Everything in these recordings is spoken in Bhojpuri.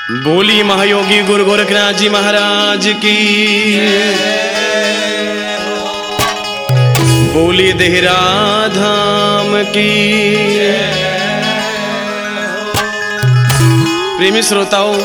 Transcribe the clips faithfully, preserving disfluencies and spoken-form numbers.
बोली महायोगी गुरु गोरखनाथ जी महाराज की, बोली देहरा धाम की। प्रेमी श्रोताओं,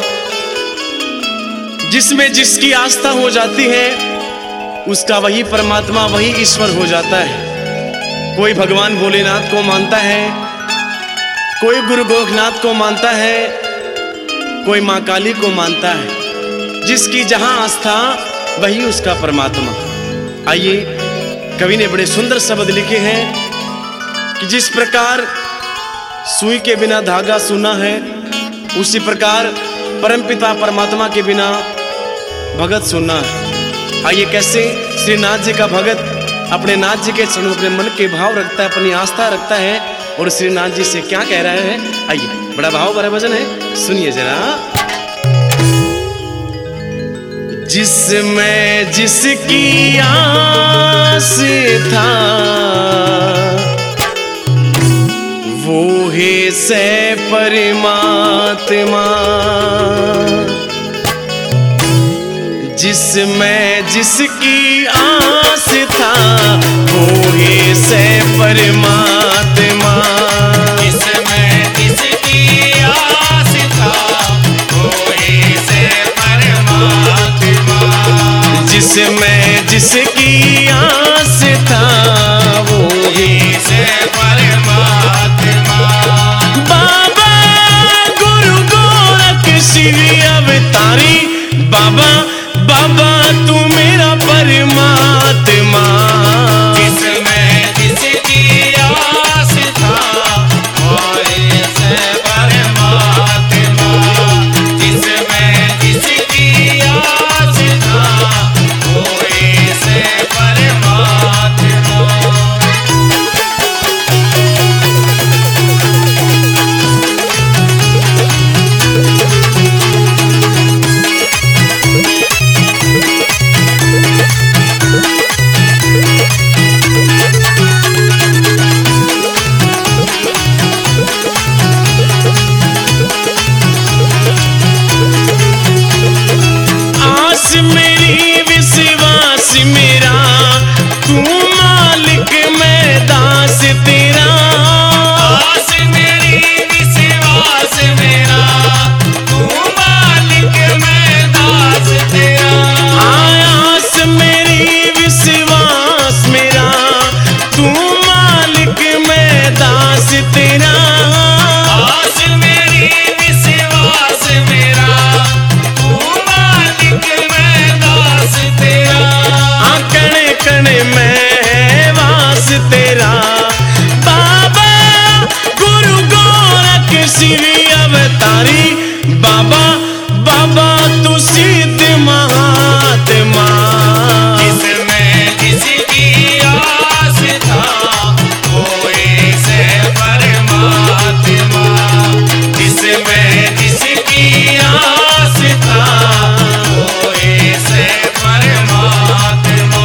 जिसमें जिसकी आस्था हो जाती है उसका वही परमात्मा, वही ईश्वर हो जाता है। कोई भगवान भोलेनाथ को मानता है, कोई गुरु गोरखनाथ को मानता है, कोई माँ काली को मानता है। जिसकी जहां आस्था वही उसका परमात्मा। आइए, कवि ने बड़े सुंदर शब्द लिखे हैं कि जिस प्रकार सुई के बिना धागा सुना है, उसी प्रकार परमपिता परमात्मा के बिना भगत सुना है। आइए, कैसे श्री नाथ जी का भगत अपने नाथ जी के चरणों अपने मन के भाव रखता है, अपनी आस्था रखता है और श्री नाथ जी से क्या कह रहा है। आइए, बड़ा भाव भरा भजन है, सुनिए जरा। जिसमें जिसकी आस था वो है से परमात्मा। जिसमें जिसकी आस था वो है से परमात्मा। जिसमें जिसकी आस था वो है से परमात्मा। जिसमें जिसकी आस था वो है से परमात्मा। बाबा गुरु गोरख श्री अवतारी, बाबा बाबा तू मेरा परमात्मा। जिसमें जिसकी आस था वो है से परमात्मा। जिसमें जिसकी आस था वो है से परमात्मा। आस मेरी विश्वास मेरा, तू मालिक मैं दास तेरा। आस मेरी विश्वास मेरा, तू मालिक मैं दास तेरा। आस मेरी विश्वास मेरा, तू मालिक मैं दास तेरा। आस मेरी विश्वास मेरा, तू मालिक मैं दास तेरा। कण कण में है वास तेरा। बाबा गुरु गोरख श्री अवतारी, बाबा बाबा तू सिद्ध महात्मा। जिसमें जिसकी आस था वो है से परमात्मा। जिसमें जिसकी आस था वो है से परमात्मा।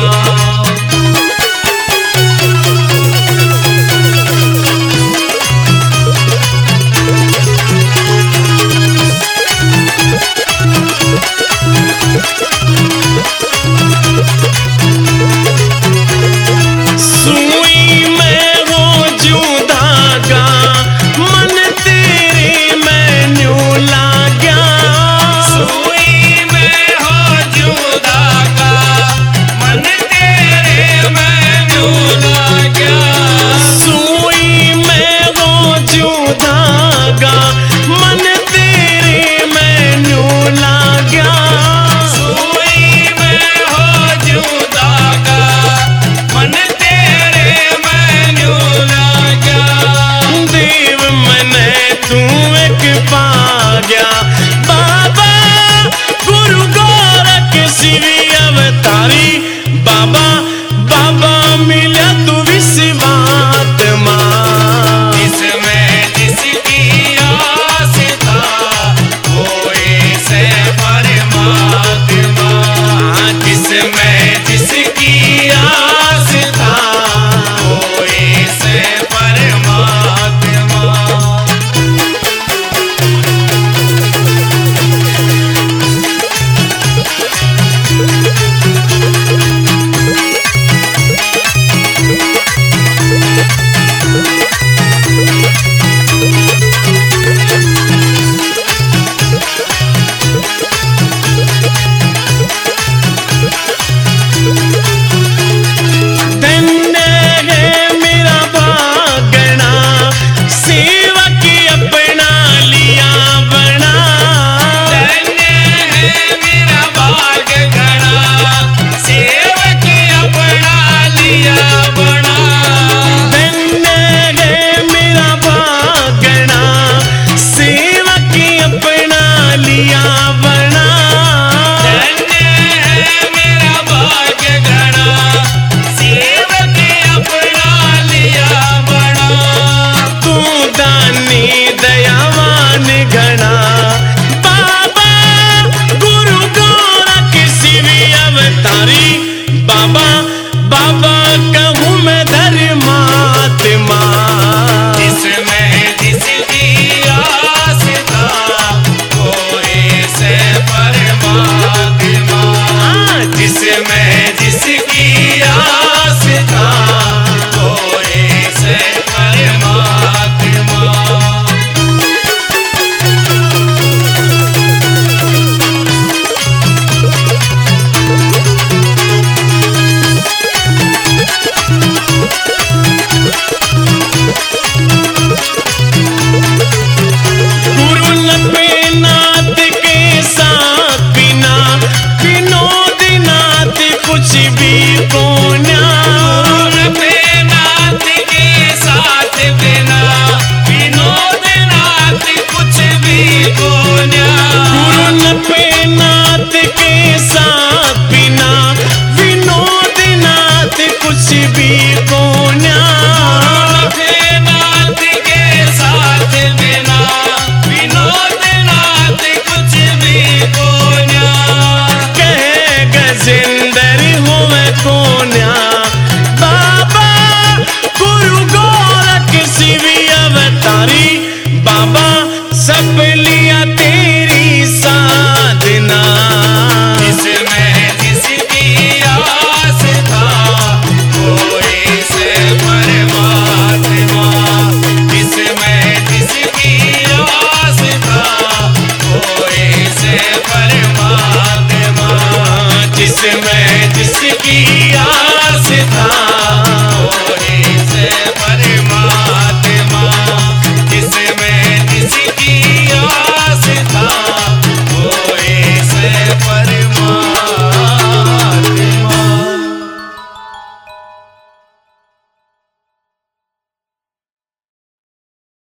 जिसमें